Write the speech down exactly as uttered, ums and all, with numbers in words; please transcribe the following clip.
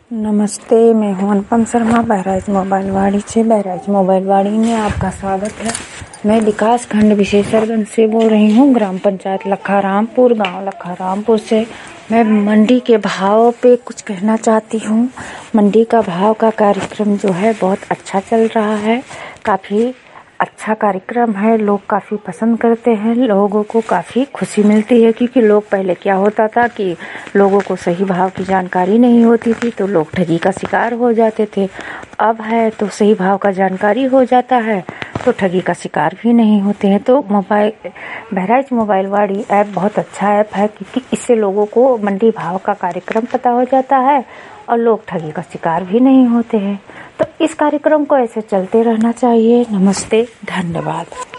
नमस्ते, मैं हूं अनुपम शर्मा, बहराइच मोबाइल वाड़ी से। बहराइच मोबाइल वाड़ी में आपका स्वागत है। मैं विकास खंड विशेषरगंज से बोल रही हूं, ग्राम पंचायत लखारामपुर, गांव लखारामपुर से। मैं मंडी के भाव पे कुछ कहना चाहती हूं। मंडी का भाव का कार्यक्रम जो है बहुत अच्छा चल रहा है, काफ़ी अच्छा कार्यक्रम है, लोग काफ़ी पसंद करते हैं, लोगों को काफ़ी खुशी मिलती है। क्योंकि लोग पहले क्या होता था कि लोगों को सही भाव की जानकारी नहीं होती थी तो लोग ठगी का शिकार हो जाते थे। अब है तो सही भाव का जानकारी हो जाता है तो ठगी का शिकार भी नहीं होते हैं। तो मोबाइल बहराइच मोबाइल वाड़ी ऐप बहुत अच्छा ऐप है, क्योंकि इससे लोगों को मंडी भाव का कार्यक्रम पता हो जाता है और लोग ठगी का शिकार भी नहीं होते हैं। तो इस कार्यक्रम को ऐसे चलते रहना चाहिए। नमस्ते, धन्यवाद।